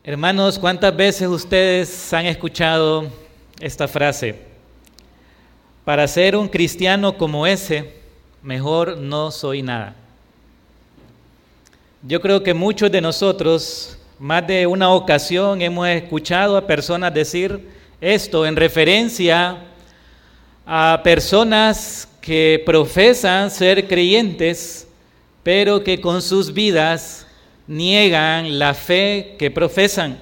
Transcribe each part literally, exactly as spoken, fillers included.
Hermanos, ¿cuántas veces ustedes han escuchado esta frase? Para ser un cristiano como ese, mejor no soy nada. Yo creo que muchos de nosotros, más de una ocasión, hemos escuchado a personas decir esto en referencia a personas que profesan ser creyentes, pero que con sus vidas niegan la fe que profesan.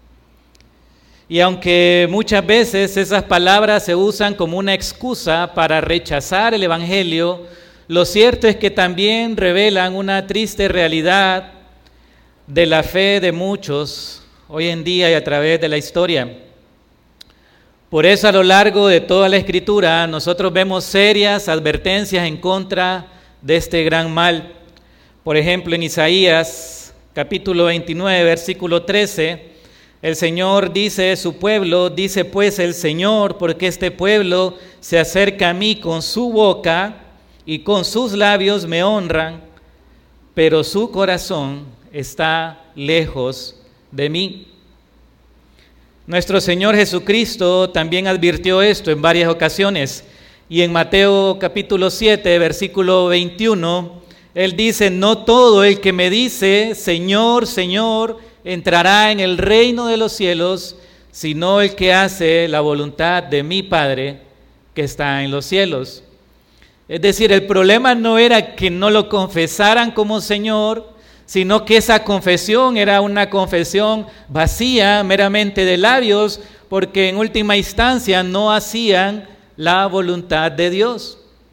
Y aunque muchas veces esas palabras se usan como una excusa para rechazar el Evangelio, lo cierto es que también revelan una triste realidad de la fe de muchos hoy en día y a través de la historia. Por eso, a lo largo de toda la Escritura, nosotros vemos serias advertencias en contra de este gran mal. Por ejemplo, en Isaías capítulo veintinueve, versículo trece, el Señor dice de su pueblo, dice pues el Señor, porque este pueblo se acerca a mí con su boca y con sus labios me honran, pero su corazón está lejos de mí. Nuestro Señor Jesucristo también advirtió esto en varias ocasiones, y en Mateo capítulo siete, versículo veintiuno, Él dice, no todo el que me dice, Señor, Señor, entrará en el reino de los cielos, sino el que hace la voluntad de mi Padre que está en los cielos. Es decir, el problema no era que no lo confesaran como Señor, sino que esa confesión era una confesión vacía, meramente de labios, porque en última instancia no hacían la voluntad de Dios.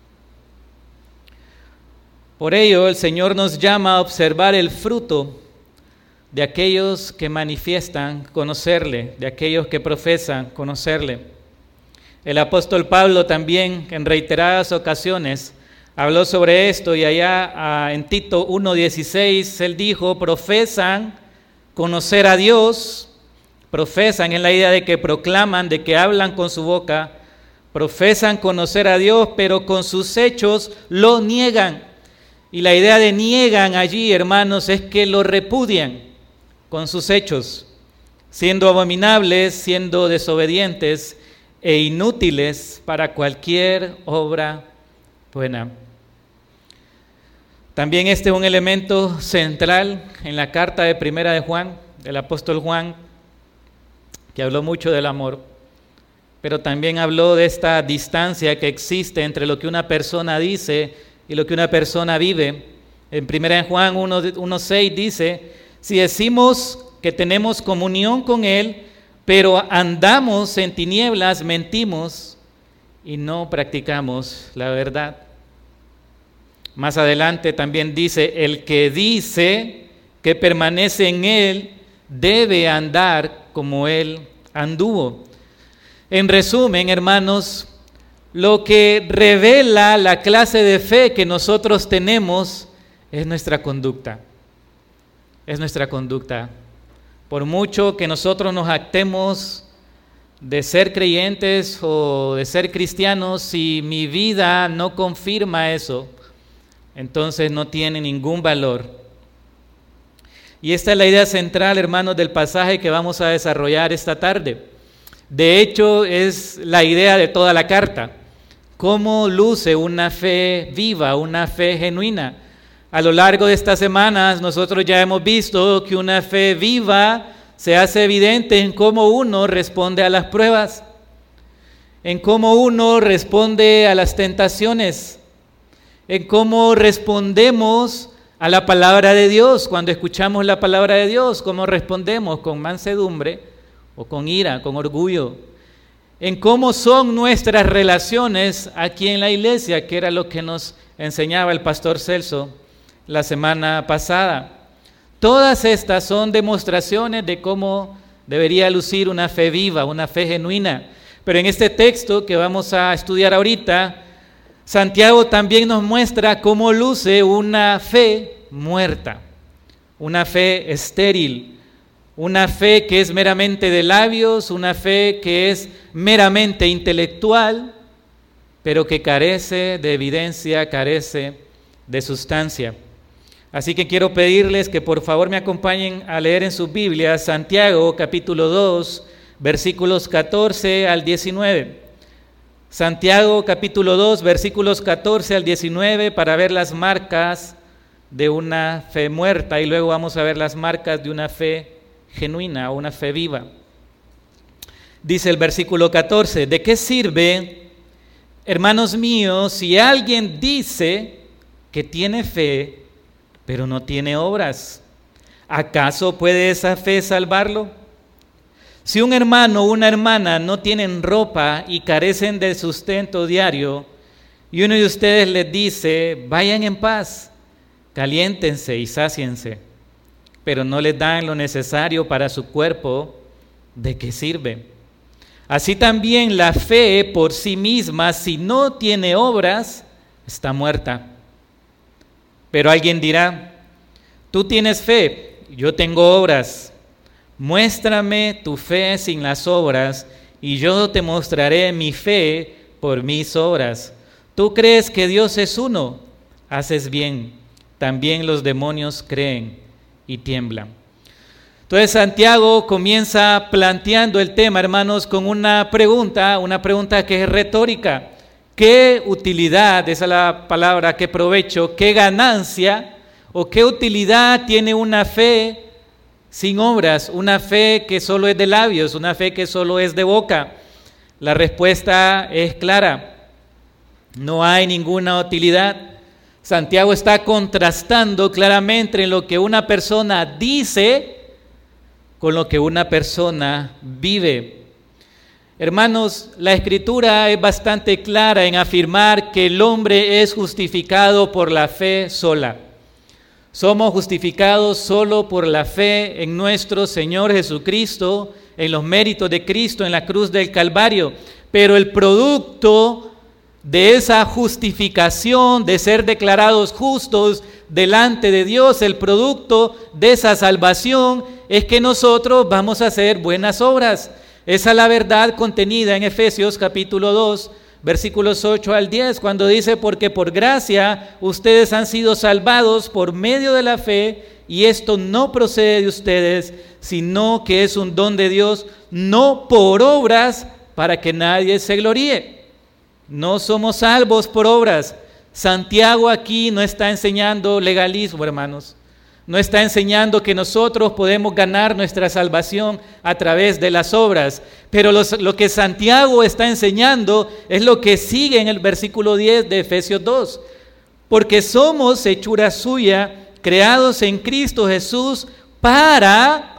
Por ello, el Señor nos llama a observar el fruto de aquellos que manifiestan conocerle, de aquellos que profesan conocerle. El apóstol Pablo también, en reiteradas ocasiones, habló sobre esto, y allá en Tito uno dieciséis, él dijo, profesan conocer a Dios, profesan en la idea de que proclaman, de que hablan con su boca, profesan conocer a Dios, pero con sus hechos lo niegan. Y la idea de niegan allí, hermanos, es que lo repudian con sus hechos, siendo abominables, siendo desobedientes e inútiles para cualquier obra buena. También este es un elemento central en la carta de Primera de Juan, del apóstol Juan, que habló mucho del amor, pero también habló de esta distancia que existe entre lo que una persona dice y lo que una persona vive. En Primera de Juan uno seis dice, si decimos que tenemos comunión con Él, pero andamos en tinieblas, mentimos y no practicamos la verdad. Más adelante también dice, el que dice que permanece en Él, debe andar como Él anduvo. En resumen, hermanos, lo que revela la clase de fe que nosotros tenemos es nuestra conducta. Es nuestra conducta. Por mucho que nosotros nos actemos de ser creyentes o de ser cristianos, si mi vida no confirma eso, entonces no tiene ningún valor. Y esta es la idea central, hermanos, del pasaje que vamos a desarrollar esta tarde. De hecho, es la idea de toda la carta. ¿Cómo luce una fe viva, una fe genuina? A lo largo de estas semanas nosotros ya hemos visto que una fe viva se hace evidente en cómo uno responde a las pruebas, en cómo uno responde a las tentaciones, en cómo respondemos a la palabra de Dios. Cuando escuchamos la palabra de Dios, ¿cómo respondemos? ¿Con mansedumbre o con ira, con orgullo? En cómo son nuestras relaciones aquí en la iglesia, que era lo que nos enseñaba el pastor Celso la semana pasada. Todas estas son demostraciones de cómo debería lucir una fe viva, una fe genuina. Pero en este texto que vamos a estudiar ahorita, Santiago también nos muestra cómo luce una fe muerta, una fe estéril, una fe que es meramente de labios, una fe que es meramente intelectual, pero que carece de evidencia, carece de sustancia. Así que quiero pedirles que por favor me acompañen a leer en sus Biblias Santiago capítulo dos, versículos catorce al diecinueve. Santiago capítulo dos, versículos catorce al diecinueve, para ver las marcas de una fe muerta y luego vamos a ver las marcas de una fe genuina o una fe viva. Dice el versículo catorce: ¿de qué sirve, hermanos míos, si alguien dice que tiene fe, pero no tiene obras? ¿Acaso puede esa fe salvarlo? Si un hermano o una hermana no tienen ropa y carecen del sustento diario, y uno de ustedes les dice, vayan en paz, caliéntense y sáciense, pero no les dan lo necesario para su cuerpo, ¿de qué sirve? Así también la fe por sí misma, si no tiene obras, está muerta. Pero alguien dirá, tú tienes fe, yo tengo obras. Muéstrame tu fe sin las obras, y yo te mostraré mi fe por mis obras. ¿Tú crees que Dios es uno? Haces bien. También los demonios creen y tiemblan. Entonces Santiago comienza planteando el tema, hermanos, con una pregunta, una pregunta que es retórica. ¿Qué utilidad, esa es la palabra, qué provecho, qué ganancia o qué utilidad tiene una fe sin obras, una fe que solo es de labios, una fe que solo es de boca? La respuesta es clara, no hay ninguna utilidad. Santiago está contrastando claramente en lo que una persona dice con lo que una persona vive. Hermanos, la Escritura es bastante clara en afirmar que el hombre es justificado por la fe sola. Somos justificados solo por la fe en nuestro Señor Jesucristo, en los méritos de Cristo en la cruz del Calvario. Pero el producto de esa justificación, de ser declarados justos delante de Dios, el producto de esa salvación es que nosotros vamos a hacer buenas obras. Esa es la verdad contenida en Efesios capítulo dos, versículos ocho al diez, cuando dice, porque por gracia ustedes han sido salvados por medio de la fe, y esto no procede de ustedes, sino que es un don de Dios, no por obras, para que nadie se gloríe. No somos salvos por obras. Santiago aquí no está enseñando legalismo, hermanos. No está enseñando que nosotros podemos ganar nuestra salvación a través de las obras. Pero los, lo que Santiago está enseñando es lo que sigue en el versículo diez de Efesios dos. Porque somos hechura suya, creados en Cristo Jesús para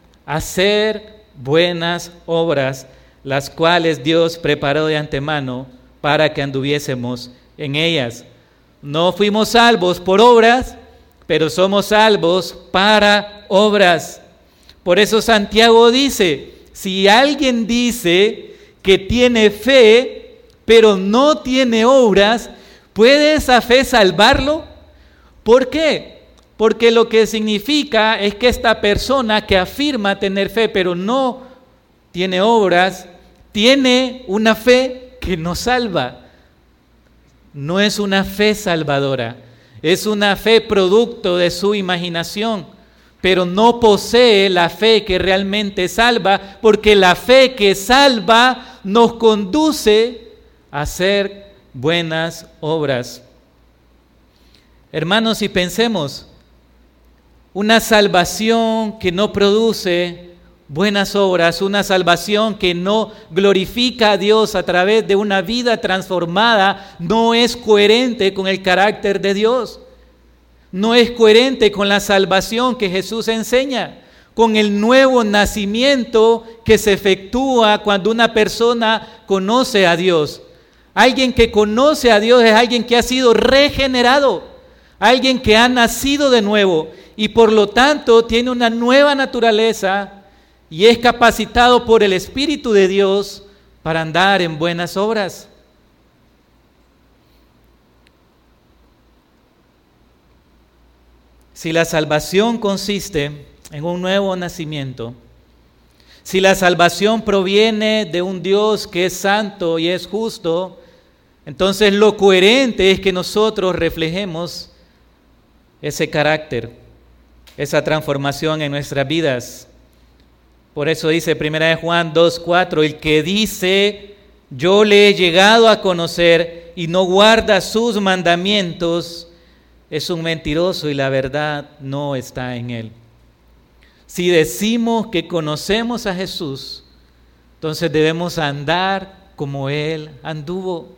hacer buenas obras, las cuales Dios preparó de antemano para que anduviésemos en ellas. No fuimos salvos por obras, pero somos salvos para obras. Por eso Santiago dice, si alguien dice que tiene fe, pero no tiene obras, ¿puede esa fe salvarlo? ¿Por qué? Porque lo que significa es que esta persona que afirma tener fe, pero no tiene obras, tiene una fe que no salva. No es una fe salvadora. Es una fe producto de su imaginación, pero no posee la fe que realmente salva, porque la fe que salva nos conduce a hacer buenas obras. Hermanos, si pensemos, una salvación que no produce buenas obras, una salvación que no glorifica a Dios a través de una vida transformada, no es coherente con el carácter de Dios. No es coherente con la salvación que Jesús enseña, con el nuevo nacimiento que se efectúa cuando una persona conoce a Dios. Alguien que conoce a Dios es alguien que ha sido regenerado, alguien que ha nacido de nuevo y por lo tanto tiene una nueva naturaleza y es capacitado por el Espíritu de Dios para andar en buenas obras. Si la salvación consiste en un nuevo nacimiento, si la salvación proviene de un Dios que es santo y es justo, entonces lo coherente es que nosotros reflejemos ese carácter, esa transformación en nuestras vidas. Por eso dice primera de Juan dos cuatro, el que dice, yo le he llegado a conocer y no guarda sus mandamientos, es un mentiroso y la verdad no está en él. Si decimos que conocemos a Jesús, entonces debemos andar como Él anduvo.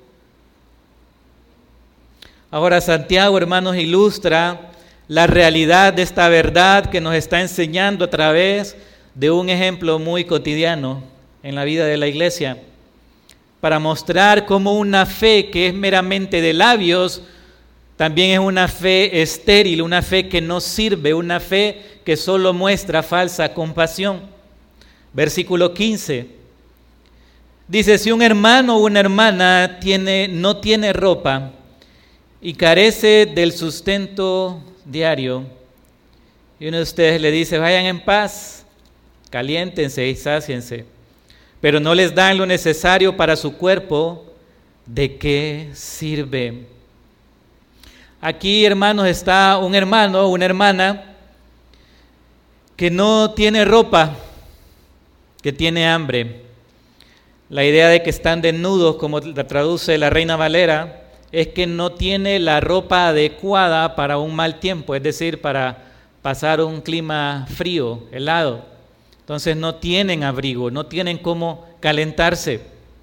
Ahora Santiago, hermanos, ilustra la realidad de esta verdad que nos está enseñando a través de un ejemplo muy cotidiano en la vida de la iglesia, para mostrar cómo una fe que es meramente de labios, también es una fe estéril, una fe que no sirve, una fe que solo muestra falsa compasión. Versículo quince. Dice, si un hermano o una hermana tiene, no tiene ropa y carece del sustento diario, y uno de ustedes le dice, vayan en paz, caliéntense y sáciense, pero no les dan lo necesario para su cuerpo, ¿de qué sirve? Aquí, hermanos, está un hermano o una hermana que no tiene ropa, que tiene hambre. La idea de que están desnudos, como la traduce la Reina Valera, es que no tiene la ropa adecuada para un mal tiempo, es decir, para pasar un clima frío, helado. Entonces no tienen abrigo, no tienen cómo calentarse.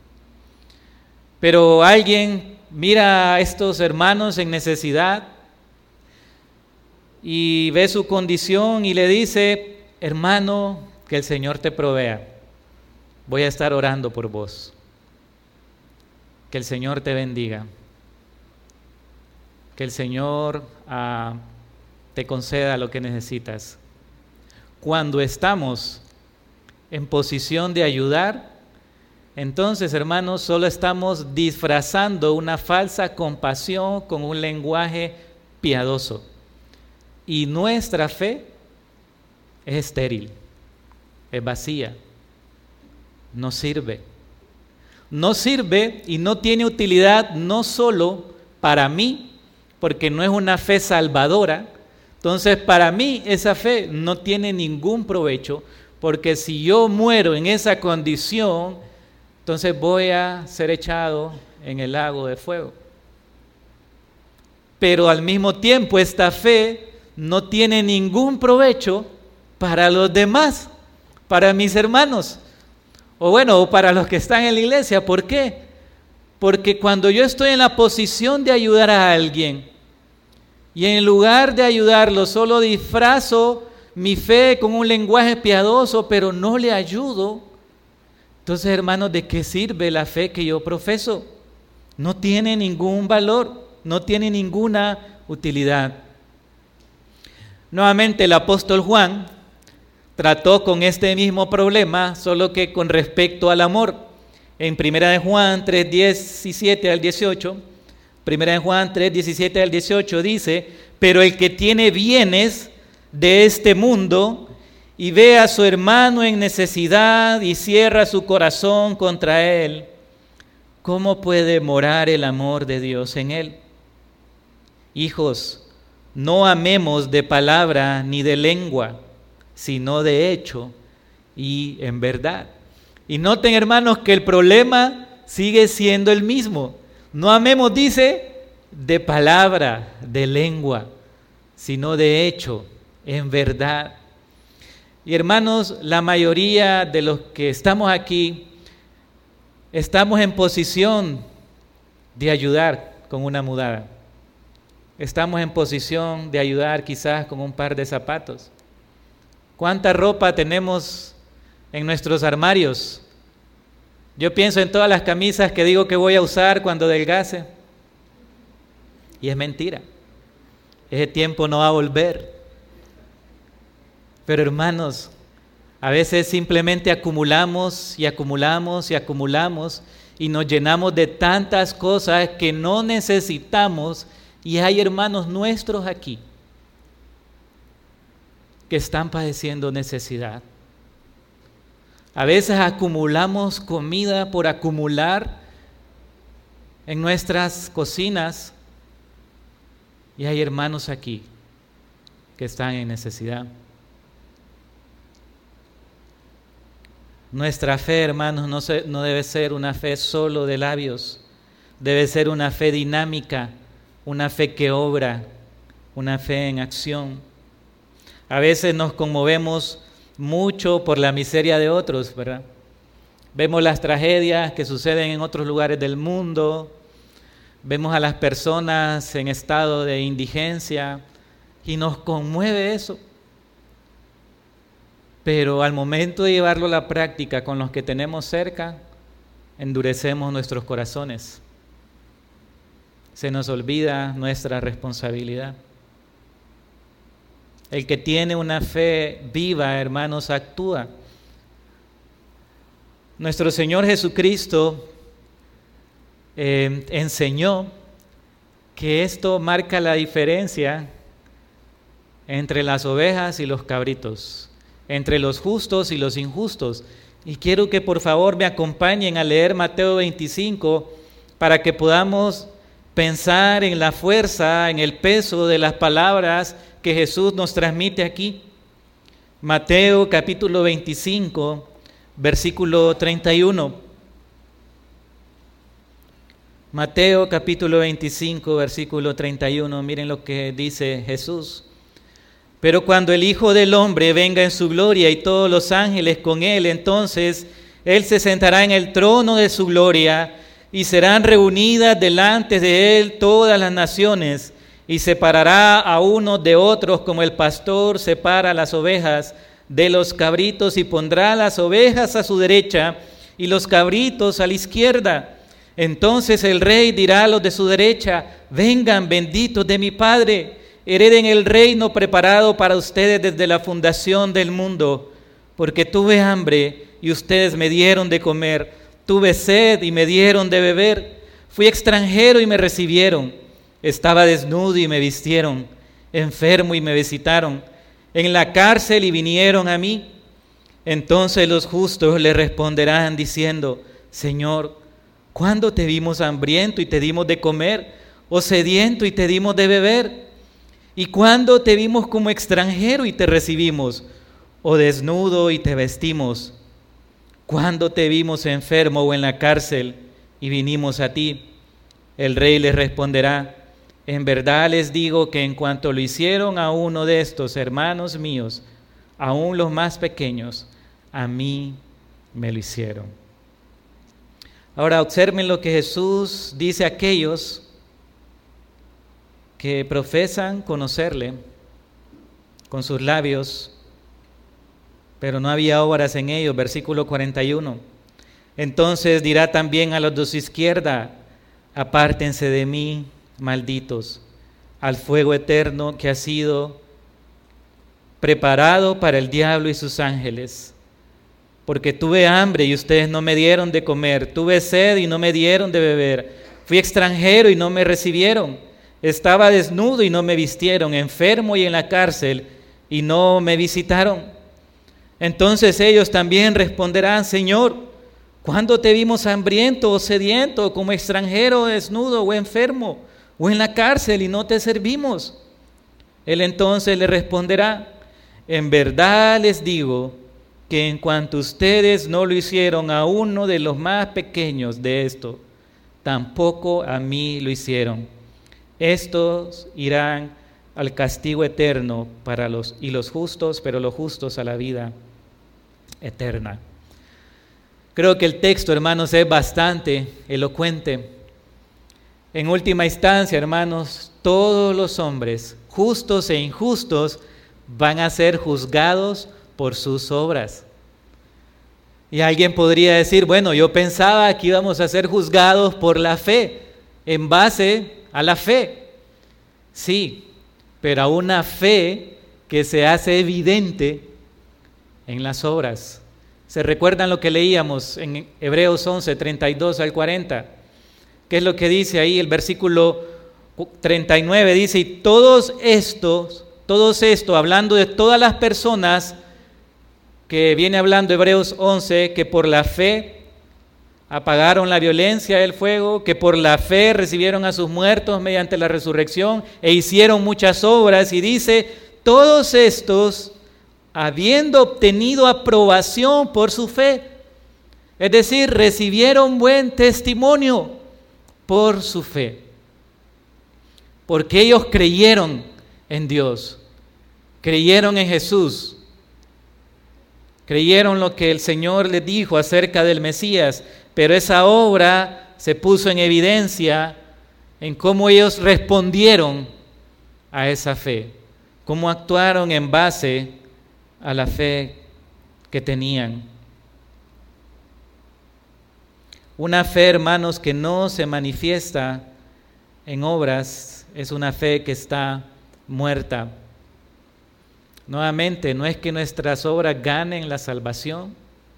Pero alguien mira a estos hermanos en necesidad y ve su condición y le dice, hermano, que el Señor te provea. Voy a estar orando por vos. Que el Señor te bendiga. Que el Señor uh, te conceda lo que necesitas. Cuando estamos en posición de ayudar, entonces, hermanos, solo estamos disfrazando una falsa compasión con un lenguaje piadoso. Y nuestra fe es estéril, es vacía. No sirve. No sirve y no tiene utilidad no solo para mí, porque no es una fe salvadora. Entonces, para mí esa fe no tiene ningún provecho, porque si yo muero en esa condición, entonces voy a ser echado en el lago de fuego. Pero al mismo tiempo esta fe no tiene ningún provecho para los demás, para mis hermanos. O bueno, o para los que están en la iglesia. ¿Por qué? Porque cuando yo estoy en la posición de ayudar a alguien y en lugar de ayudarlo solo disfrazo mi fe con un lenguaje piadoso, pero no le ayudo, entonces, hermanos, ¿de qué sirve la fe que yo profeso? No tiene ningún valor, no tiene ninguna utilidad. Nuevamente el apóstol Juan trató con este mismo problema, solo que con respecto al amor. En primera de Juan tres, diecisiete al dieciocho, primera de Juan tres, diecisiete al dieciocho dice, pero el que tiene bienes de este mundo y ve a su hermano en necesidad y cierra su corazón contra él, ¿cómo puede morar el amor de Dios en él? Hijos, no amemos de palabra ni de lengua, sino de hecho y en verdad. Y noten, hermanos, que el problema sigue siendo el mismo. No amemos, dice, de palabra, de lengua, sino de hecho, en verdad. Y hermanos, la mayoría de los que estamos aquí, estamos en posición de ayudar con una mudada. Estamos en posición de ayudar quizás con un par de zapatos. ¿Cuánta ropa tenemos en nuestros armarios? Yo pienso en todas las camisas que digo que voy a usar cuando adelgace. Y es mentira. Ese tiempo no va a volver. Pero hermanos, a veces simplemente acumulamos y acumulamos y acumulamos y nos llenamos de tantas cosas que no necesitamos. Y hay hermanos nuestros aquí que están padeciendo necesidad. A veces acumulamos comida por acumular en nuestras cocinas y hay hermanos aquí que están en necesidad. Nuestra fe, hermanos, no, se, no debe ser una fe solo de labios, debe ser una fe dinámica, una fe que obra, una fe en acción. A veces nos conmovemos mucho por la miseria de otros, ¿verdad? Vemos las tragedias que suceden en otros lugares del mundo, vemos a las personas en estado de indigencia y nos conmueve eso. Pero al momento de llevarlo a la práctica con los que tenemos cerca, endurecemos nuestros corazones. Se nos olvida nuestra responsabilidad. El que tiene una fe viva, hermanos, actúa. Nuestro Señor Jesucristo eh, enseñó que esto marca la diferencia entre las ovejas y los cabritos, entre los justos y los injustos. Y quiero que por favor me acompañen a leer Mateo veinticinco para que podamos pensar en la fuerza, en el peso de las palabras que Jesús nos transmite aquí. Mateo capítulo veinticinco, versículo treinta y uno. Mateo capítulo veinticinco, versículo treinta y uno. Miren lo que dice Jesús. Pero cuando el Hijo del Hombre venga en su gloria y todos los ángeles con él, entonces él se sentará en el trono de su gloria y serán reunidas delante de él todas las naciones, y separará a unos de otros como el pastor separa las ovejas de los cabritos, y pondrá las ovejas a su derecha y los cabritos a la izquierda. Entonces el rey dirá a los de su derecha: vengan, benditos de mi Padre, hereden el reino preparado para ustedes desde la fundación del mundo, porque tuve hambre y ustedes me dieron de comer, tuve sed y me dieron de beber, fui extranjero y me recibieron, estaba desnudo y me vistieron, enfermo y me visitaron, en la cárcel y vinieron a mí. Entonces los justos le responderán diciendo: Señor, ¿cuándo te vimos hambriento y te dimos de comer, o sediento y te dimos de beber? ¿Y cuándo te vimos como extranjero y te recibimos, o desnudo y te vestimos? ¿Cuándo te vimos enfermo o en la cárcel y vinimos a ti? El rey les responderá: en verdad les digo que en cuanto lo hicieron a uno de estos hermanos míos, aún los más pequeños, a mí me lo hicieron. Ahora observen lo que Jesús dice a aquellos que profesan conocerle con sus labios, pero no había obras en ellos. Versículo cuarenta y uno. Entonces dirá también a los de su izquierda: apártense de mí, malditos, al fuego eterno que ha sido preparado para el diablo y sus ángeles. Porque tuve hambre y ustedes no me dieron de comer, tuve sed y no me dieron de beber, fui extranjero y no me recibieron, estaba desnudo y no me vistieron, enfermo y en la cárcel y no me visitaron. Entonces ellos también responderán: Señor, ¿cuándo te vimos hambriento o sediento, como extranjero, desnudo o enfermo, o en la cárcel y no te servimos? Él entonces le responderá: en verdad les digo que en cuanto ustedes no lo hicieron a uno de los más pequeños de esto, tampoco a mí lo hicieron. Estos irán al castigo eterno para los, y los justos, pero los justos a la vida eterna. Creo que el texto, hermanos, es bastante elocuente. En última instancia, hermanos, todos los hombres, justos e injustos, van a ser juzgados por sus obras. Y alguien podría decir: bueno, yo pensaba que íbamos a ser juzgados por la fe, en base a la fe. Sí, pero a una fe que se hace evidente en las obras. ¿Se recuerdan lo que leíamos en Hebreos once, treinta y dos al cuarenta? ¿Qué es lo que dice ahí? El versículo treinta y nueve dice: y todos estos, todos esto, hablando de todas las personas que viene hablando Hebreos once, que por la fe apagaron la violencia del fuego, que por la fe recibieron a sus muertos mediante la resurrección e hicieron muchas obras, y dice: todos estos, habiendo obtenido aprobación por su fe, es decir, recibieron buen testimonio por su fe, porque ellos creyeron en Dios, creyeron en Jesús, creyeron lo que el Señor les dijo acerca del Mesías, pero esa obra se puso en evidencia en cómo ellos respondieron a esa fe, cómo actuaron en base a la fe que tenían. Una fe, hermanos, que no se manifiesta en obras, es una fe que está muerta. Nuevamente, no es que nuestras obras ganen la salvación,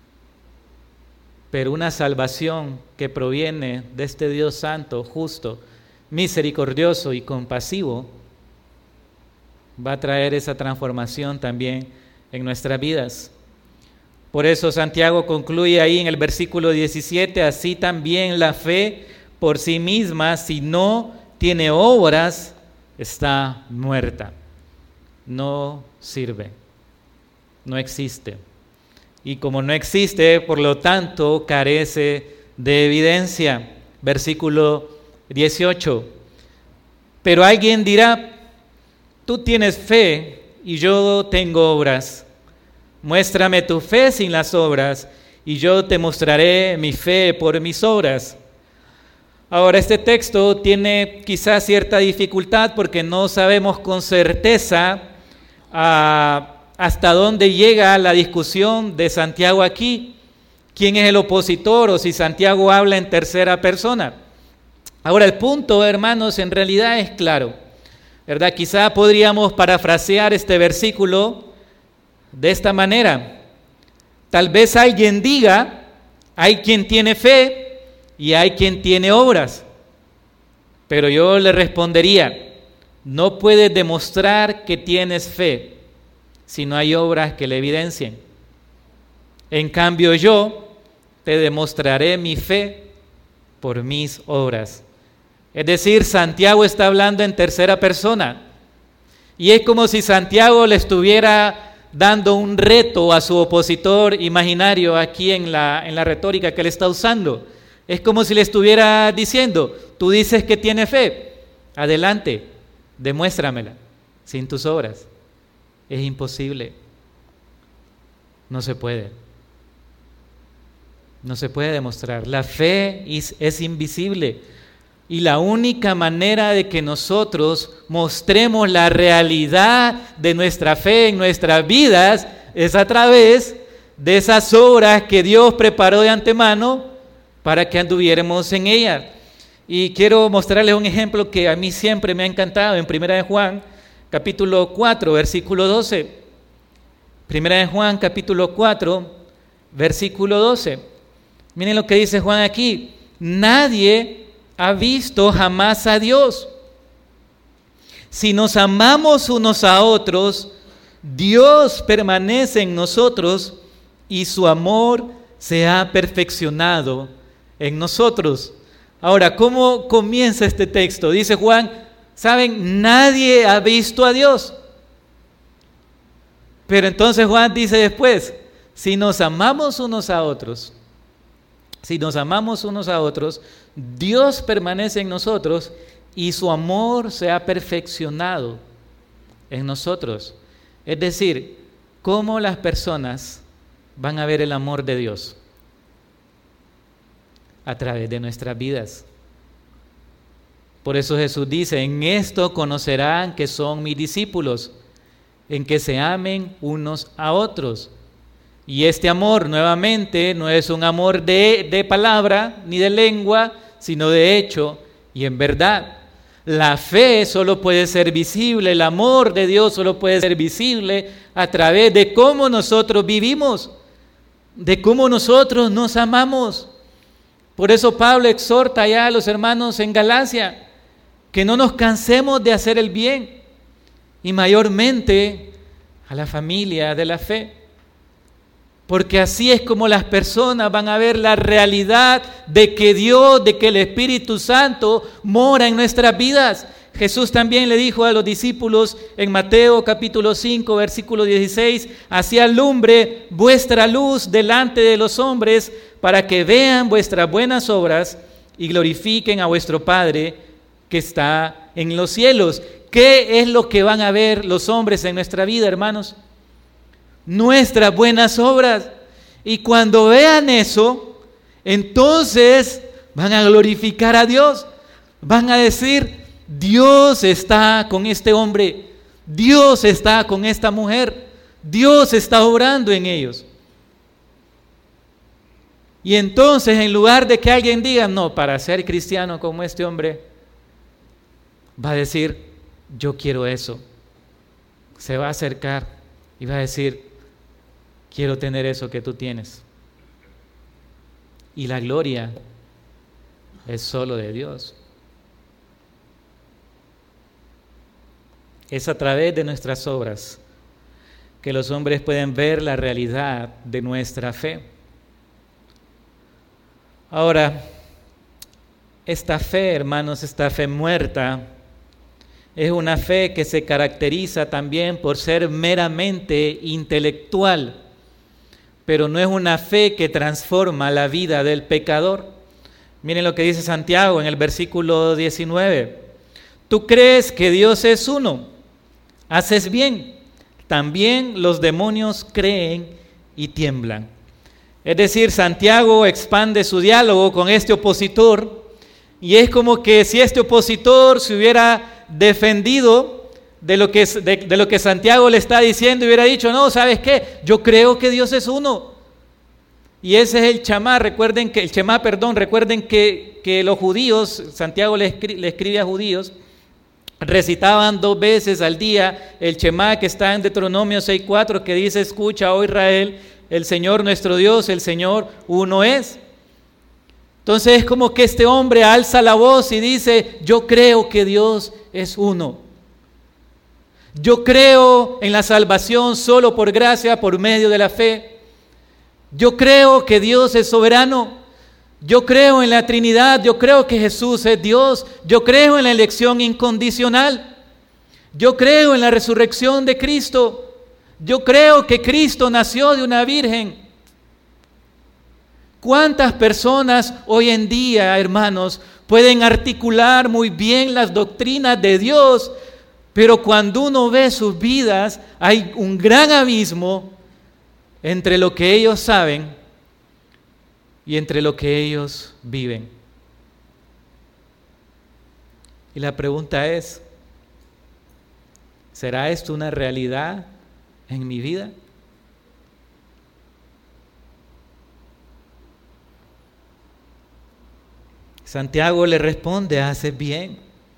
pero una salvación que proviene de este Dios santo, justo, misericordioso y compasivo, va a traer esa transformación también en nuestras vidas. Por eso Santiago concluye ahí en el versículo diecisiete, así también la fe por sí misma, si no tiene obras, está muerta. No sirve, no existe. Y como no existe, por lo tanto, carece de evidencia. Versículo dieciocho. Pero alguien dirá, tú tienes fe y yo tengo obras. Muéstrame tu fe sin las obras y yo te mostraré mi fe por mis obras. Ahora, este texto tiene quizás cierta dificultad porque no sabemos con certeza uh, hasta dónde llega la discusión de Santiago aquí. ¿Quién es el opositor o si Santiago habla en tercera persona? Ahora, el punto, hermanos, en realidad es claro, ¿verdad? Quizá podríamos parafrasear este versículo de esta manera. Tal vez alguien diga, hay quien tiene fe y hay quien tiene obras. Pero yo le respondería, no puedes demostrar que tienes fe si no hay obras que le evidencien. En cambio yo te demostraré mi fe por mis obras. Es decir, Santiago está hablando en tercera persona. Y es como si Santiago le estuviera dando un reto a su opositor imaginario aquí en la, en la retórica que él está usando. Es como si le estuviera diciendo, tú dices que tienes fe, adelante, demuéstramela, sin tus obras. Es imposible, no se puede, no se puede demostrar. La fe es, es invisible y la única manera de que nosotros mostremos la realidad de nuestra fe en nuestras vidas es a través de esas obras que Dios preparó de antemano para que anduviéramos en ellas. Y quiero mostrarles un ejemplo que a mí siempre me ha encantado en Primera de Juan, capítulo cuatro, versículo doce. Primera de Juan, capítulo cuatro, versículo doce. Miren lo que dice Juan aquí. Nadie ha visto jamás a Dios. Si nos amamos unos a otros, Dios permanece en nosotros y su amor se ha perfeccionado en nosotros. Ahora, ¿cómo comienza este texto? Dice Juan, ¿saben? Nadie ha visto a Dios. Pero entonces Juan dice después, si nos amamos unos a otros, si nos amamos unos a otros, Dios permanece en nosotros y su amor se ha perfeccionado en nosotros. Es decir, ¿cómo las personas van a ver el amor de Dios? A través de nuestras vidas. Por eso Jesús dice, en esto conocerán que son mis discípulos, en que se amen unos a otros. Y este amor, nuevamente, no es un amor de, de palabra ni de lengua, sino de hecho y en verdad. La fe solo puede ser visible, el amor de Dios solo puede ser visible a través de cómo nosotros vivimos, de cómo nosotros nos amamos. Por eso Pablo exhorta ya a los hermanos en Galacia que no nos cansemos de hacer el bien y mayormente a la familia de la fe. Porque así es como las personas van a ver la realidad de que Dios, de que el Espíritu Santo mora en nuestras vidas, Jesús también le dijo a los discípulos en Mateo capítulo cinco, versículo dieciséis, así alumbre vuestra luz delante de los hombres, para que vean vuestras buenas obras y glorifiquen a vuestro Padre que está en los cielos. ¿Qué es lo que van a ver los hombres en nuestra vida, hermanos? Nuestras buenas obras. Y cuando vean eso, entonces van a glorificar a Dios. Van a decir, Dios está con este hombre, Dios está con esta mujer, Dios está obrando en ellos. Y entonces, en lugar de que alguien diga, no, para ser cristiano como este hombre, va a decir, yo quiero eso. Se va a acercar y va a decir, quiero tener eso que tú tienes. Y la gloria es solo de Dios. Es a través de nuestras obras que los hombres pueden ver la realidad de nuestra fe. Ahora, esta fe, hermanos, esta fe muerta, es una fe que se caracteriza también por ser meramente intelectual, pero no es una fe que transforma la vida del pecador. Miren lo que dice Santiago en el versículo diecinueve. Tú crees que Dios es uno, haces bien, también los demonios creen y tiemblan. Es decir, Santiago expande su diálogo con este opositor, y es como que si este opositor se hubiera defendido de lo que, de, de lo que Santiago le está diciendo y hubiera dicho, no, ¿sabes qué? Yo creo que Dios es uno. Y ese es el chamá, recuerden que, el chemá, perdón, recuerden que, que los judíos, Santiago le, escri, le escribe a judíos, recitaban dos veces al día el chemá que está en Deuteronomio seis cuatro, que dice, escucha, oh Israel, el Señor nuestro Dios, el Señor uno es. Entonces es como que este hombre alza la voz y dice, yo creo que Dios es uno. Yo creo en la salvación solo por gracia, por medio de la fe. Yo creo que Dios es soberano. Yo creo en la Trinidad. Yo creo que Jesús es Dios. Yo creo en la elección incondicional. Yo creo en la resurrección de Cristo. Yo creo que Cristo nació de una virgen. ¿Cuántas personas hoy en día, hermanos, pueden articular muy bien las doctrinas de Dios, pero cuando uno ve sus vidas, hay un gran abismo entre lo que ellos saben y entre lo que ellos viven? Y la pregunta es, ¿será esto una realidad en mi vida? Santiago le responde, haces bien,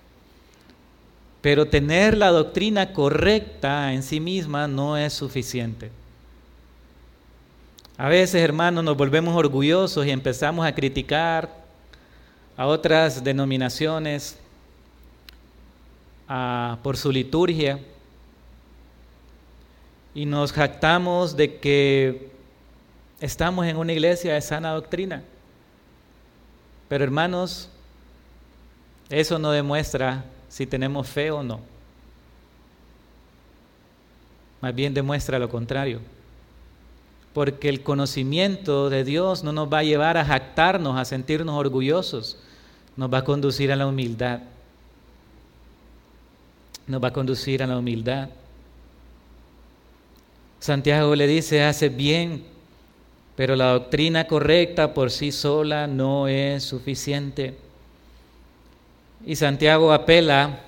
pero tener la doctrina correcta en sí misma no es suficiente. A veces, hermanos, nos volvemos orgullosos y empezamos a criticar a otras denominaciones a, por su liturgia, y nos jactamos de que estamos en una iglesia de sana doctrina. Pero hermanos, eso no demuestra si tenemos fe o no. Más bien demuestra lo contrario. Porque el conocimiento de Dios no nos va a llevar a jactarnos, a sentirnos orgullosos. Nos va a conducir a la humildad. Nos va a conducir a la humildad. Santiago le dice, hace bien, pero la doctrina correcta por sí sola no es suficiente. Y Santiago apela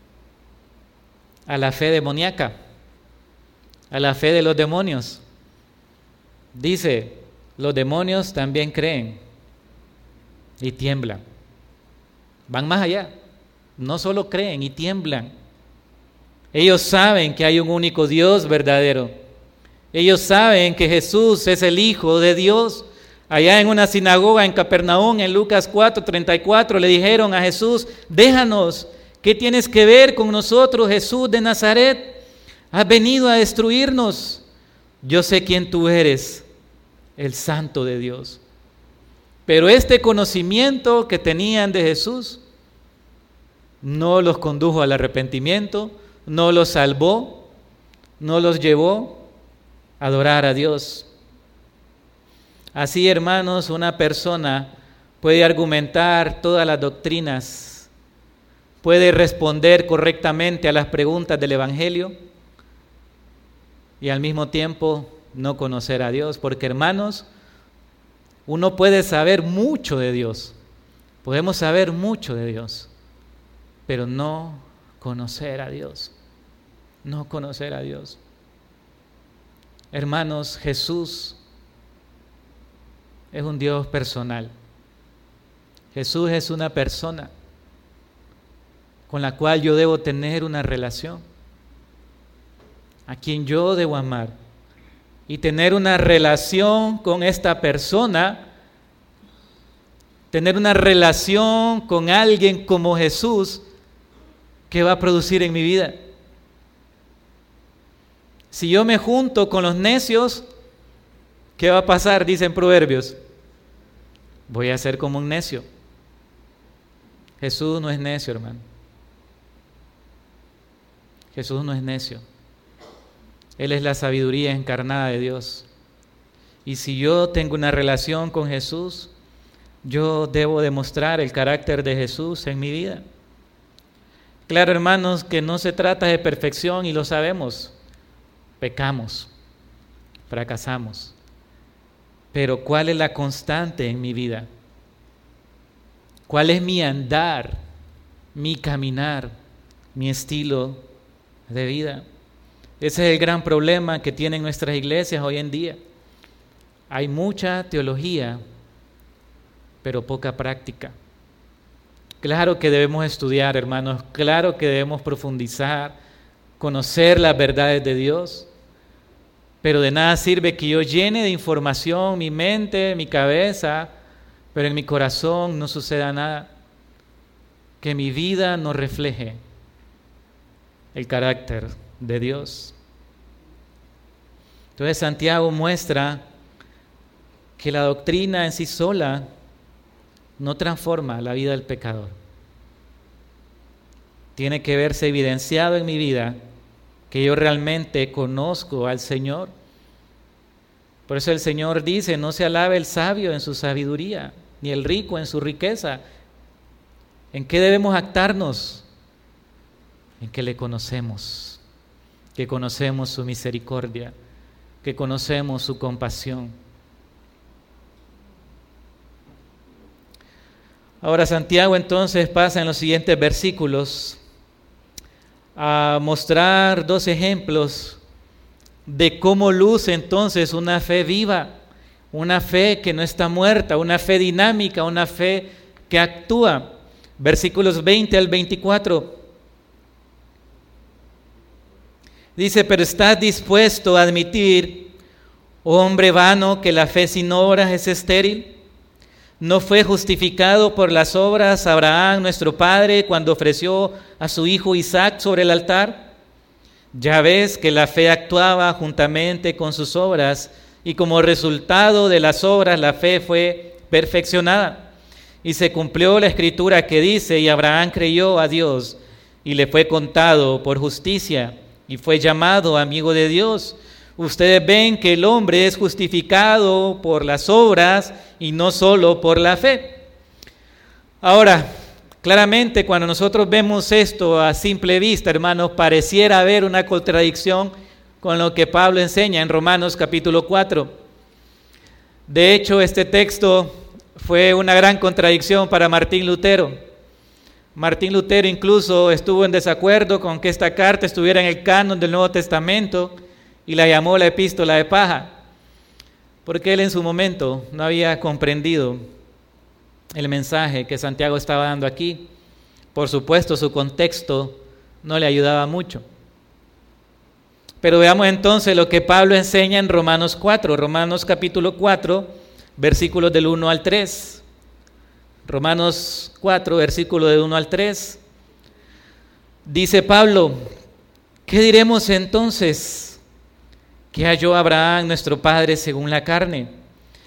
a la fe demoníaca, a la fe de los demonios. Dice, los demonios también creen y tiemblan. Van más allá, no solo creen y tiemblan. Ellos saben que hay un único Dios verdadero. Ellos saben que Jesús es el Hijo de Dios. Allá en una sinagoga en Capernaum, en Lucas cuatro treinta y cuatro, le dijeron a Jesús, déjanos, ¿qué tienes que ver con nosotros, Jesús de Nazaret? Has venido a destruirnos. Yo sé quién tú eres, el Santo de Dios. Pero este conocimiento que tenían de Jesús no los condujo al arrepentimiento, no los salvó, no los llevó a adorar a Dios. Así, hermanos, una persona puede argumentar todas las doctrinas, puede responder correctamente a las preguntas del Evangelio y al mismo tiempo no conocer a Dios, porque, hermanos, uno puede saber mucho de Dios, podemos saber mucho de Dios, pero no conocer a Dios, no conocer a Dios. Hermanos, Jesús es un Dios personal. Jesús es una persona con la cual yo debo tener una relación, a quien yo debo amar. Y tener una relación con esta persona, tener una relación con alguien como Jesús, ¿qué va a producir en mi vida? Si yo me junto con los necios, ¿qué va a pasar? Dicen Proverbios. Voy a ser como un necio. Jesús no es necio, hermano. Jesús no es necio. Él es la sabiduría encarnada de Dios. Y si yo tengo una relación con Jesús, yo debo demostrar el carácter de Jesús en mi vida. Claro, hermanos, que no se trata de perfección y lo sabemos. Pecamos, fracasamos. Pero ¿cuál es la constante en mi vida? ¿Cuál es mi andar, mi caminar, mi estilo de vida? Ese es el gran problema que tienen nuestras iglesias hoy en día. Hay mucha teología, pero poca práctica. Claro que debemos estudiar, hermanos, claro que debemos profundizar, conocer las verdades de Dios, pero de nada sirve que yo llene de información mi mente, mi cabeza, pero en mi corazón no suceda nada, que mi vida no refleje el carácter de Dios. Entonces Santiago muestra que la doctrina en sí sola no transforma la vida del pecador. Tiene que verse evidenciado en mi vida que yo realmente conozco al Señor. Por eso el Señor dice, no se alabe el sabio en su sabiduría, ni el rico en su riqueza. ¿En qué debemos actarnos? En que le conocemos, que conocemos su misericordia, que conocemos su compasión. Ahora Santiago entonces pasa en los siguientes versículos a mostrar dos ejemplos de cómo luce entonces una fe viva, una fe que no está muerta, una fe dinámica, una fe que actúa. Versículos veinte al veinticuatro. Dice, pero ¿estás dispuesto a admitir, oh hombre vano, que la fe sin obras es estéril? ¿No fue justificado por las obras Abraham, nuestro padre, cuando ofreció a su hijo Isaac sobre el altar? Ya ves que la fe actuaba juntamente con sus obras, y como resultado de las obras la fe fue perfeccionada. Y se cumplió la escritura que dice, y Abraham creyó a Dios, y le fue contado por justicia, y fue llamado amigo de Dios. Ustedes ven que el hombre es justificado por las obras y no solo por la fe. Ahora, claramente cuando nosotros vemos esto a simple vista, hermanos, pareciera haber una contradicción con lo que Pablo enseña en Romanos capítulo cuatro. De hecho, este texto fue una gran contradicción para Martín Lutero. Martín Lutero incluso estuvo en desacuerdo con que esta carta estuviera en el canon del Nuevo Testamento y la llamó la epístola de paja, porque él en su momento no había comprendido el mensaje que Santiago estaba dando aquí. Por supuesto, su contexto no le ayudaba mucho. Pero veamos entonces lo que Pablo enseña en Romanos cuatro, Romanos capítulo cuatro, versículos del uno al tres. Romanos cuatro, versículo del uno al tres. Dice Pablo, ¿qué diremos entonces? ¿Qué halló Abraham, nuestro padre, según la carne?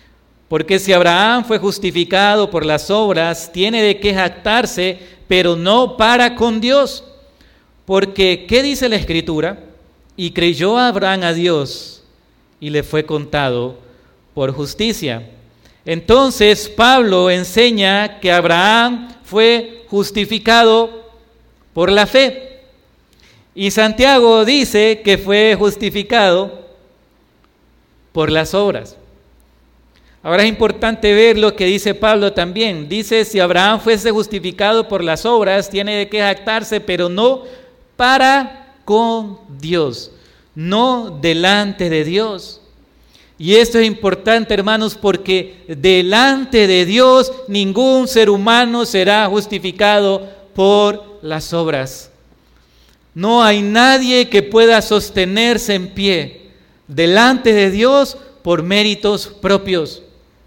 Porque si Abraham fue justificado por las obras, tiene de qué jactarse, pero no para con Dios. Porque, ¿qué dice la Escritura? Y creyó Abraham a Dios, y le fue contado por justicia. Entonces, Pablo enseña que Abraham fue justificado por la fe. Y Santiago dice que fue justificado por las obras. Ahora es importante ver lo que dice Pablo también. Dice, si Abraham fuese justificado por las obras, tiene de qué jactarse, pero no para con Dios, no delante de Dios. Y esto es importante, hermanos, porque delante de Dios ningún ser humano será justificado por las obras. No hay nadie que pueda sostenerse en pie delante de Dios por méritos propios.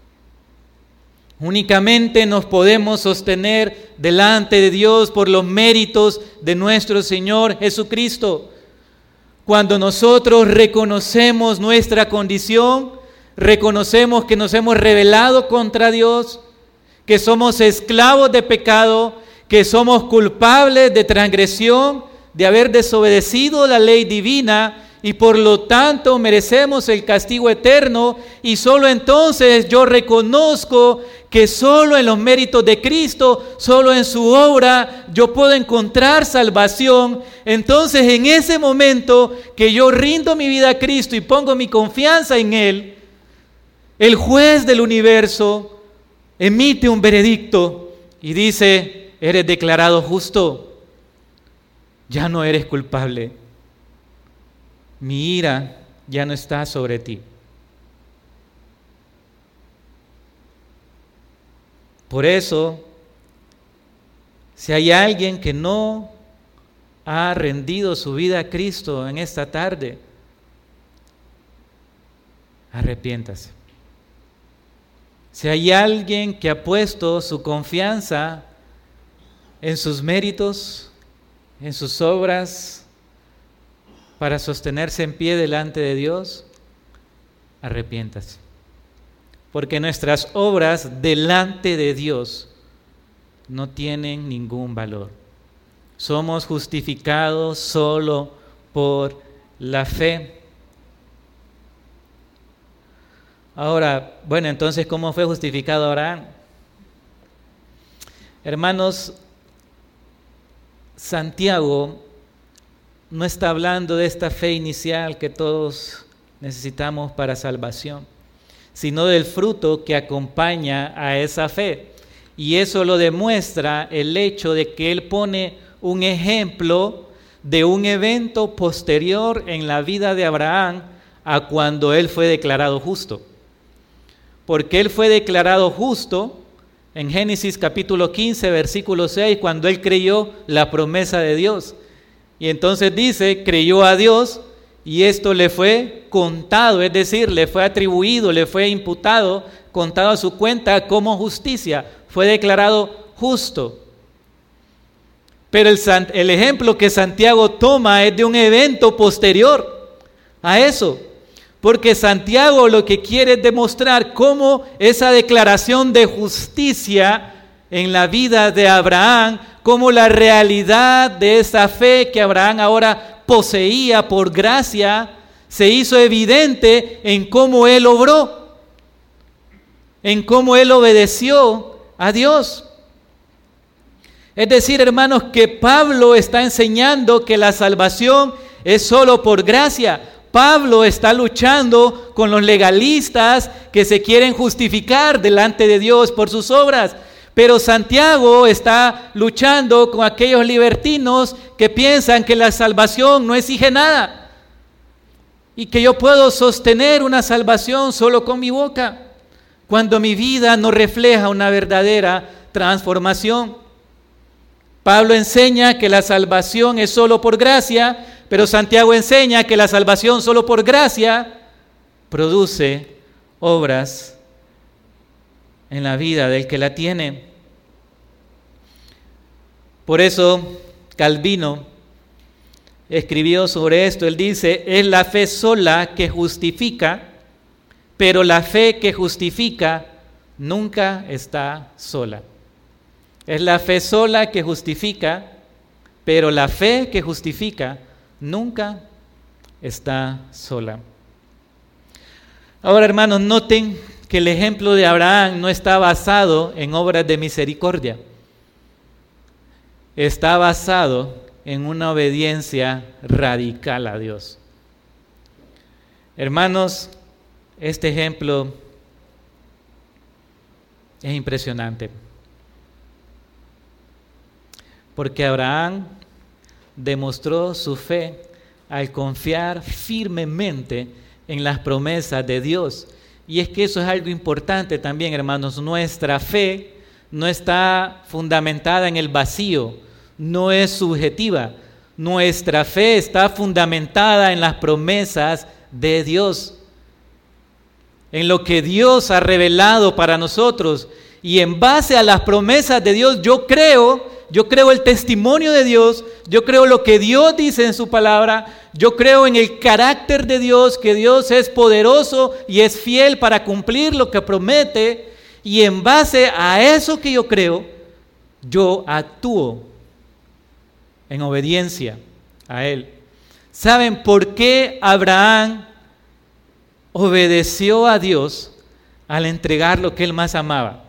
Únicamente nos podemos sostener delante de Dios por los méritos de nuestro Señor Jesucristo. Cuando nosotros reconocemos nuestra condición, reconocemos que nos hemos rebelado contra Dios, que somos esclavos de pecado, que somos culpables de transgresión, de haber desobedecido la ley divina, y por lo tanto merecemos el castigo eterno, y solo entonces yo reconozco que solo en los méritos de Cristo, solo en su obra, yo puedo encontrar salvación. Entonces en ese momento que yo rindo mi vida a Cristo y pongo mi confianza en Él, el juez del universo emite un veredicto y dice, eres declarado justo, ya no eres culpable. Mi ira ya no está sobre ti. Por eso, si hay alguien que no ha rendido su vida a Cristo en esta tarde, arrepiéntase. Si hay alguien que ha puesto su confianza en sus méritos, en sus obras, para sostenerse en pie delante de Dios, arrepiéntase. Porque nuestras obras delante de Dios no tienen ningún valor. Somos justificados solo por la fe. Ahora, bueno, entonces, ¿cómo fue justificado Abraham? Hermanos, Santiago no está hablando de esta fe inicial que todos necesitamos para salvación, sino del fruto que acompaña a esa fe. Y eso lo demuestra el hecho de que él pone un ejemplo de un evento posterior en la vida de Abraham a cuando él fue declarado justo. Porque él fue declarado justo en Génesis capítulo quince, versículo seis, cuando él creyó la promesa de Dios. Y entonces dice, creyó a Dios y esto le fue contado, es decir, le fue atribuido, le fue imputado, contado a su cuenta como justicia. Fue declarado justo. Pero el, el ejemplo que Santiago toma es de un evento posterior a eso. Porque Santiago lo que quiere es demostrar cómo esa declaración de justicia en la vida de Abraham, cómo la realidad de esa fe que Abraham ahora poseía por gracia, se hizo evidente en cómo él obró, en cómo él obedeció a Dios. Es decir, hermanos, que Pablo está enseñando que la salvación es solo por gracia. Pablo está luchando con los legalistas que se quieren justificar delante de Dios por sus obras. Pero Santiago está luchando con aquellos libertinos que piensan que la salvación no exige nada y que yo puedo sostener una salvación solo con mi boca, cuando mi vida no refleja una verdadera transformación. Pablo enseña que la salvación es solo por gracia, pero Santiago enseña que la salvación solo por gracia produce obras en la vida del que la tiene. Por eso Calvino escribió sobre esto. Él dice, es la fe sola que justifica, pero la fe que justifica nunca está sola. Es la fe sola que justifica, pero la fe que justifica nunca está sola. Ahora, hermanos, noten que el ejemplo de Abraham no está basado en obras de misericordia. Está basado en una obediencia radical a Dios. Hermanos, este ejemplo es impresionante. Porque Abraham demostró su fe al confiar firmemente en las promesas de Dios. Y es que eso es algo importante también, hermanos. Nuestra fe no está fundamentada en el vacío, no es subjetiva. Nuestra fe está fundamentada en las promesas de Dios, en lo que Dios ha revelado para nosotros. Y en base a las promesas de Dios, yo creo, yo creo el testimonio de Dios, yo creo lo que Dios dice en su palabra, yo creo en el carácter de Dios, que Dios es poderoso y es fiel para cumplir lo que promete, y en base a eso que yo creo, yo actúo en obediencia a Él. ¿Saben por qué Abraham obedeció a Dios al entregar lo que él más amaba?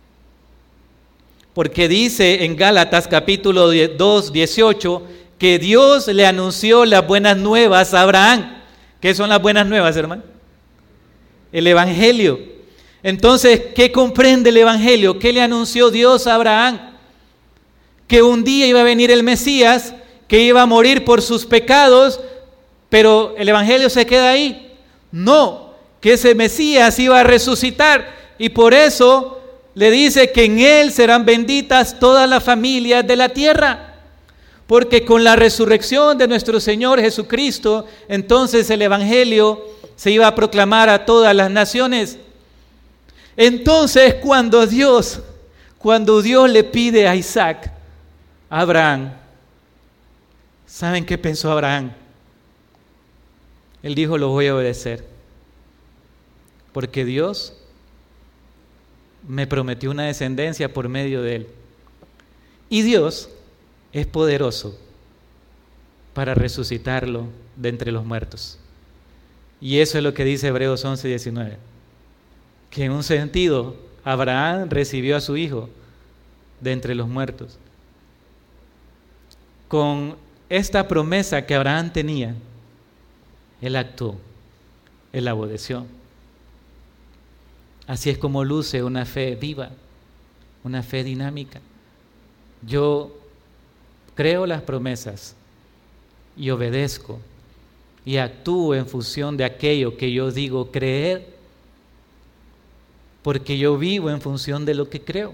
Porque dice en Gálatas capítulo dos, dieciocho, que Dios le anunció las buenas nuevas a Abraham. ¿Qué son las buenas nuevas, hermano? El Evangelio. Entonces, ¿qué comprende el Evangelio? ¿Qué le anunció Dios a Abraham? Que un día iba a venir el Mesías, que iba a morir por sus pecados, pero el Evangelio se queda ahí. No, que ese Mesías iba a resucitar, y por eso le dice que en Él serán benditas todas las familias de la tierra. Porque con la resurrección de nuestro Señor Jesucristo, entonces el Evangelio se iba a proclamar a todas las naciones. Entonces, cuando Dios, cuando Dios le pide a Isaac, a Abraham, ¿saben qué pensó Abraham? Él dijo, lo voy a obedecer, porque Dios me prometió una descendencia por medio de él. Y Dios es poderoso para resucitarlo de entre los muertos. Y eso es lo que dice Hebreos once, diecinueve. Que en un sentido, Abraham recibió a su hijo de entre los muertos. Con esta promesa que Abraham tenía, él actuó, él la obedeció. Así es como luce una fe viva, una fe dinámica. Yo creo las promesas y obedezco y actúo en función de aquello que yo digo creer, porque yo vivo en función de lo que creo.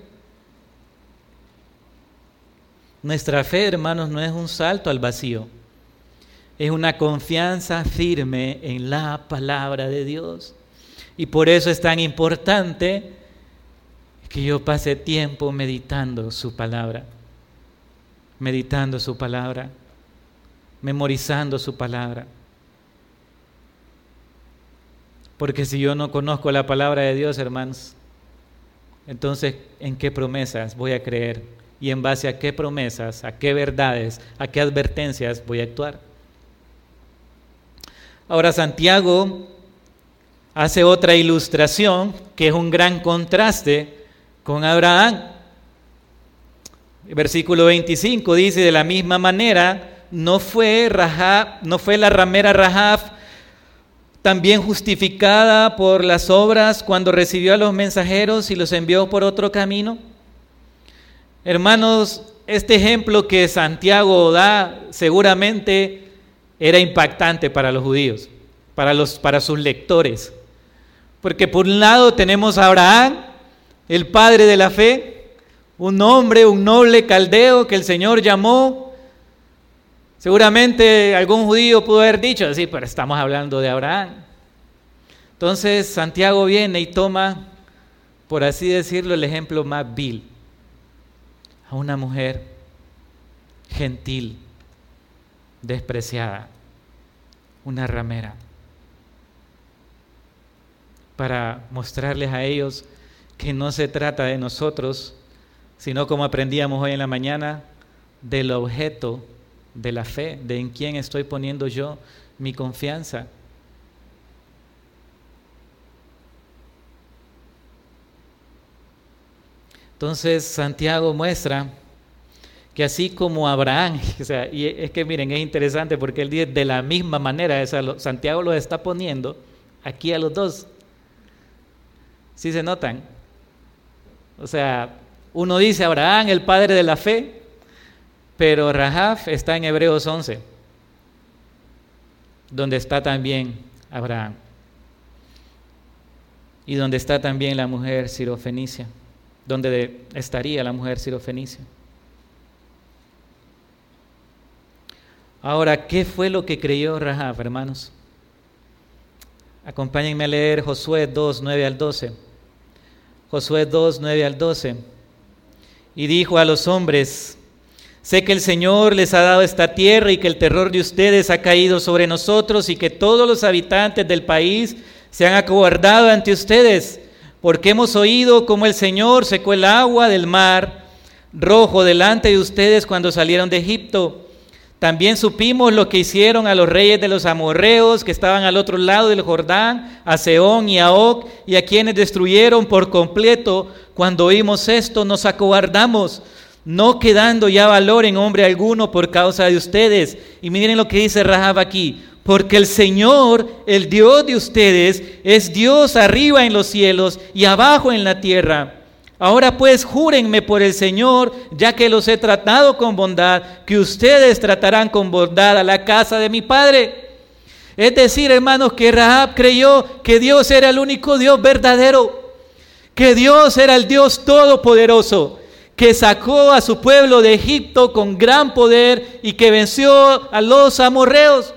Nuestra fe, hermanos, no es un salto al vacío, es una confianza firme en la palabra de Dios. Y por eso es tan importante que yo pase tiempo meditando su palabra, meditando su palabra, memorizando su palabra. Porque si yo no conozco la palabra de Dios, hermanos, entonces, ¿en qué promesas voy a creer? Y en base a qué promesas, a qué verdades, a qué advertencias voy a actuar. Ahora, Santiago hace otra ilustración que es un gran contraste con Abraham. Versículo veinticinco dice, de la misma manera, no fue, Rahab, no fue la ramera Rahab también justificada por las obras cuando recibió a los mensajeros y los envió por otro camino. Hermanos, este ejemplo que Santiago da seguramente era impactante para los judíos, para, los, para sus lectores. Porque por un lado tenemos a Abraham, el padre de la fe, un hombre, un noble caldeo que el Señor llamó. Seguramente algún judío pudo haber dicho, sí, pero estamos hablando de Abraham. Entonces Santiago viene y toma, por así decirlo, el ejemplo más vil. A una mujer gentil, despreciada, una ramera. para mostrarles a ellos que no se trata de nosotros, sino, como aprendíamos hoy en la mañana, del objeto de la fe, de en quién estoy poniendo yo mi confianza. Entonces Santiago muestra que así como Abraham, o sea, y es que miren, es interesante porque él dice de la misma manera, o sea, Santiago los está poniendo aquí a los dos. ¿Sí se notan? O sea, uno dice Abraham, el padre de la fe, pero Rahab está en Hebreos once, donde está también Abraham y donde está también la mujer sirofenicia, donde estaría la mujer sirofenicia. Ahora, ¿qué fue lo que creyó Rahab, hermanos? Acompáñenme a leer Josué dos, nueve al doce. Josué dos, nueve al doce. Y dijo a los hombres: sé que el Señor les ha dado esta tierra y que el terror de ustedes ha caído sobre nosotros y que todos los habitantes del país se han acobardado ante ustedes, porque hemos oído cómo el Señor secó el agua del mar Rojo delante de ustedes cuando salieron de Egipto. También supimos lo que hicieron a los reyes de los amorreos que estaban al otro lado del Jordán, a Sehón y a Og, y a quienes destruyeron por completo. Cuando oímos esto, nos acobardamos, no quedando ya valor en hombre alguno por causa de ustedes. Y miren lo que dice Rahab aquí: porque el Señor, el Dios de ustedes, es Dios arriba en los cielos y abajo en la tierra. Ahora pues júrenme por el Señor, ya que los he tratado con bondad, que ustedes tratarán con bondad a la casa de mi padre. Es decir, hermanos, que Rahab creyó que Dios era el único Dios verdadero, que Dios era el Dios todopoderoso, que sacó a su pueblo de Egipto con gran poder y que venció a los amorreos.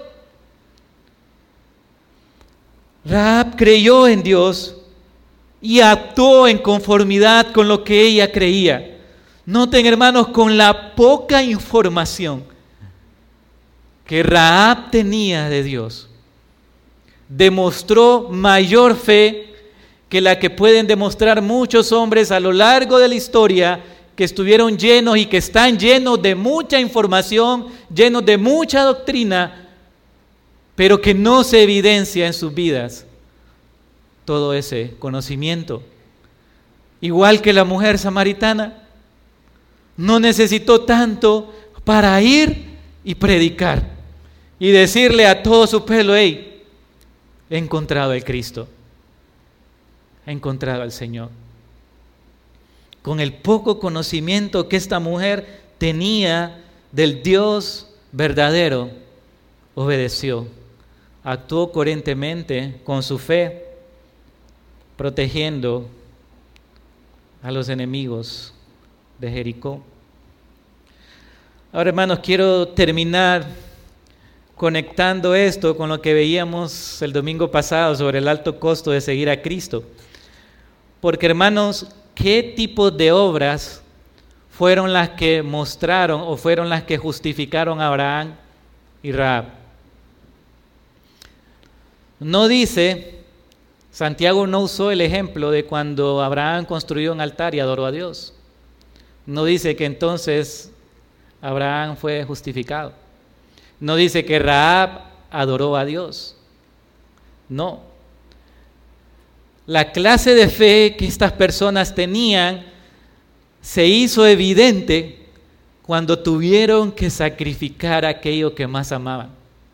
Rahab creyó en Dios y actuó en conformidad con lo que ella creía. Noten, hermanos, con la poca información que Rahab tenía de Dios, demostró mayor fe que la que pueden demostrar muchos hombres a lo largo de la historia, que estuvieron llenos y que están llenos de mucha información, llenos de mucha doctrina, pero que no se evidencia en sus vidas todo ese conocimiento. Igual que la mujer samaritana, no necesitó tanto para ir y predicar y decirle a todo su pueblo: hey, he encontrado al Cristo, he encontrado al Señor. Con el poco conocimiento que esta mujer tenía del Dios verdadero, obedeció, actuó coherentemente con su fe, protegiendo a los enemigos de Jericó. Ahora, hermanos, quiero terminar conectando esto con lo que veíamos el domingo pasado sobre el alto costo de seguir a Cristo. Porque, hermanos, ¿qué tipo de obras fueron las que mostraron o fueron las que justificaron a Abraham y Rahab? No dice, Santiago no usó el ejemplo de cuando Abraham construyó un altar y adoró a Dios. No dice que entonces Abraham fue justificado. No dice que Rahab adoró a Dios. No. La clase de fe que estas personas tenían se hizo evidente cuando tuvieron que sacrificar aquello que más amaban.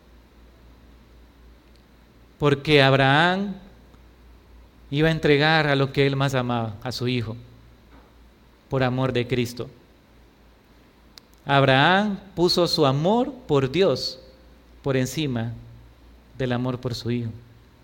Porque Abraham iba a entregar a lo que él más amaba, a su hijo, por amor de Cristo. Abraham puso su amor por Dios por encima del amor por su hijo.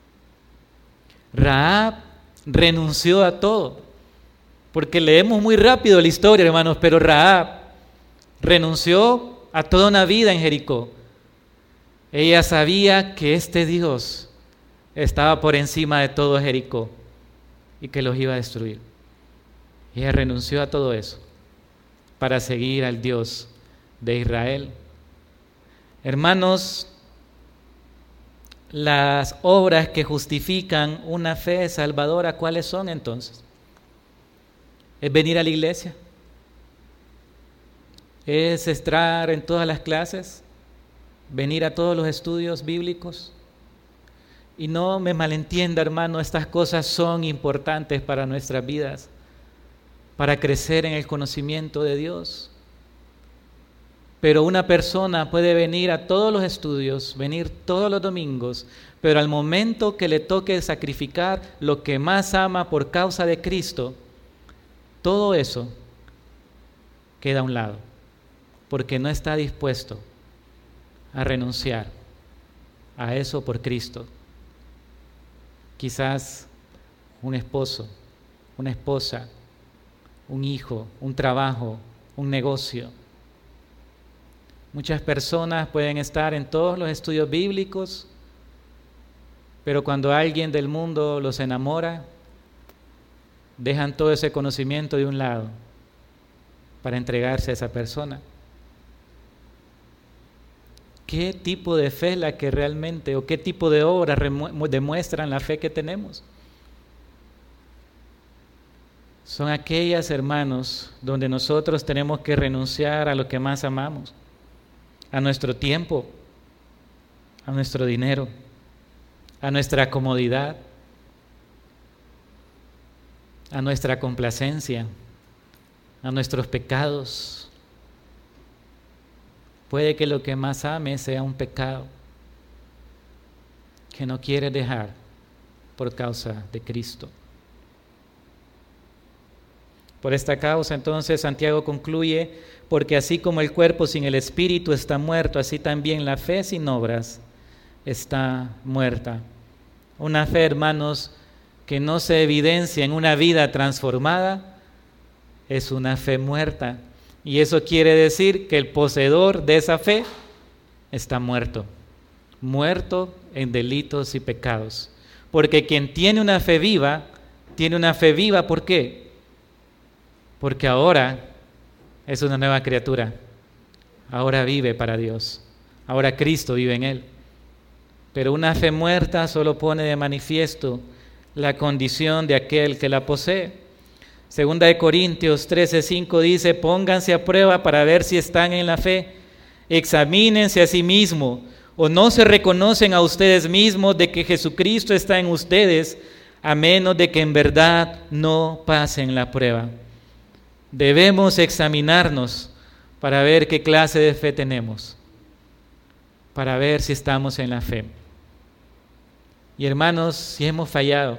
Rahab renunció a todo, porque leemos muy rápido la historia, hermanos, pero Rahab renunció a toda una vida en Jericó. Ella sabía que este Dios estaba por encima de todo Jericó y que los iba a destruir. Ella renunció a todo eso para seguir al Dios de Israel. Hermanos, las obras que justifican una fe salvadora, ¿cuáles son entonces? ¿Es venir a la iglesia? ¿Es estar en todas las clases? ¿Venir a todos los estudios bíblicos? Y no me malentienda, hermano, estas cosas son importantes para nuestras vidas, para crecer en el conocimiento de Dios. Pero una persona puede venir a todos los estudios, venir todos los domingos, pero al momento que le toque sacrificar lo que más ama por causa de Cristo, todo eso queda a un lado, porque no está dispuesto a renunciar a eso por Cristo. Quizás un esposo, una esposa, un hijo, un trabajo, un negocio. Muchas personas pueden estar en todos los estudios bíblicos, pero cuando alguien del mundo los enamora, dejan todo ese conocimiento de un lado para entregarse a esa persona. ¿Qué tipo de fe es la que realmente, o qué tipo de obras demuestran la fe que tenemos? Son aquellas, hermanos, donde nosotros tenemos que renunciar a lo que más amamos, a nuestro tiempo, a nuestro dinero, a nuestra comodidad, a nuestra complacencia, a nuestros pecados. Puede que lo que más ames sea un pecado que no quieres dejar por causa de Cristo. Por esta causa, entonces, Santiago concluye: porque así como el cuerpo sin el espíritu está muerto, así también la fe sin obras está muerta. Una fe, hermanos, que no se evidencia en una vida transformada, es una fe muerta. Y eso quiere decir que el poseedor de esa fe está muerto, muerto en delitos y pecados. Porque quien tiene una fe viva, tiene una fe viva, ¿por qué? Porque ahora es una nueva criatura, ahora vive para Dios, ahora Cristo vive en él. Pero una fe muerta solo pone de manifiesto la condición de aquel que la posee. Segunda de Corintios trece cinco dice: pónganse a prueba para ver si están en la fe, examínense a sí mismos, o no se reconocen a ustedes mismos de que Jesucristo está en ustedes, a menos de que en verdad no pasen la prueba. Debemos examinarnos para ver qué clase de fe tenemos, para ver si estamos en la fe. Y hermanos, si hemos fallado,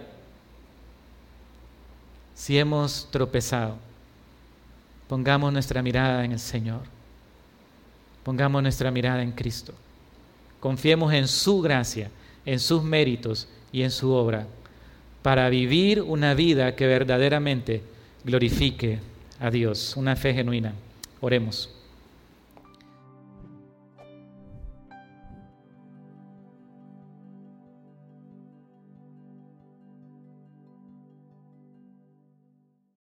si hemos tropezado, pongamos nuestra mirada en el Señor, pongamos nuestra mirada en Cristo, confiemos en su gracia, en sus méritos y en su obra, para vivir una vida que verdaderamente glorifique a Dios, una fe genuina. Oremos.